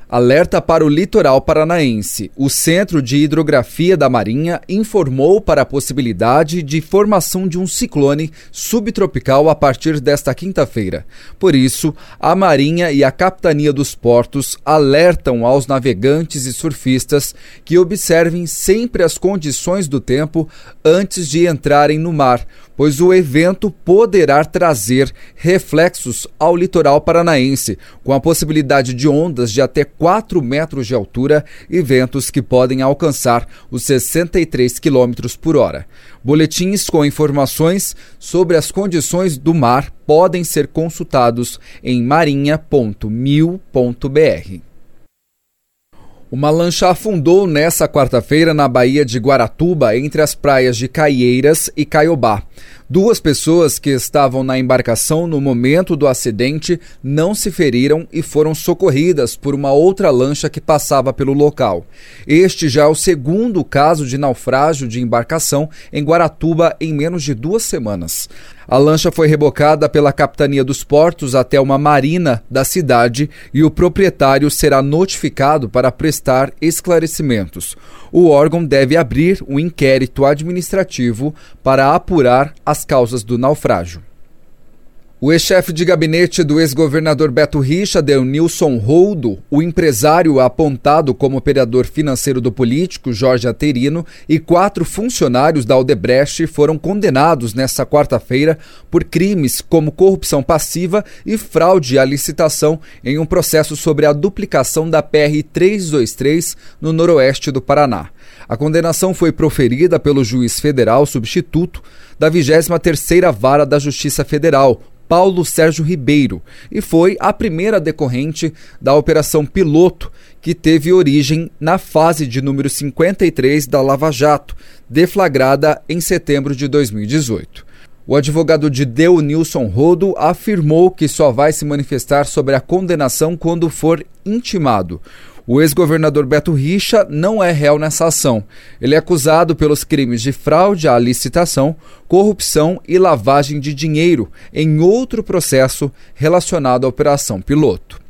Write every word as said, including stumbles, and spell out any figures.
Alerta para o litoral paranaense. O Centro de Hidrografia da Marinha informou para a possibilidade de formação de um ciclone subtropical a partir desta quinta-feira. Por isso, a Marinha e a Capitania dos Portos alertam aos navegantes e surfistas que observem sempre as condições do tempo antes de entrarem no mar, pois o evento poderá trazer reflexos ao litoral paranaense, com a possibilidade de ondas de até quatro metros de altura e ventos que podem alcançar os sessenta e três quilômetros por hora. Boletins com informações sobre as condições do mar podem ser consultados em marinha ponto mil ponto br. Uma lancha afundou nesta quarta-feira na Baía de Guaratuba, entre as praias de Caieiras e Caiobá. Duas pessoas que estavam na embarcação no momento do acidente não se feriram e foram socorridas por uma outra lancha que passava pelo local. Este já é o segundo caso de naufrágio de embarcação em Guaratuba em menos de duas semanas. A lancha foi rebocada pela Capitania dos Portos até uma marina da cidade e o proprietário será notificado para prestar esclarecimentos. O órgão deve abrir um inquérito administrativo para apurar as causas do naufrágio. O ex-chefe de gabinete do ex-governador Beto Richa, Denilson Roldo, o empresário apontado como operador financeiro do político Jorge Aterino e quatro funcionários da Odebrecht foram condenados nesta quarta-feira por crimes como corrupção passiva e fraude à licitação em um processo sobre a duplicação da P R trezentos e vinte e três no noroeste do Paraná. A condenação foi proferida pelo juiz federal substituto da vigésima terceira Vara da Justiça Federal, Paulo Sérgio Ribeiro, e foi a primeira decorrente da Operação Piloto, que teve origem na fase de número cinquenta e três da Lava Jato, deflagrada em setembro de dois mil e dezoito. O advogado de Denilson Roldo afirmou que só vai se manifestar sobre a condenação quando for intimado. O ex-governador Beto Richa não é réu nessa ação. Ele é acusado pelos crimes de fraude à licitação, corrupção e lavagem de dinheiro em outro processo relacionado à Operação Piloto.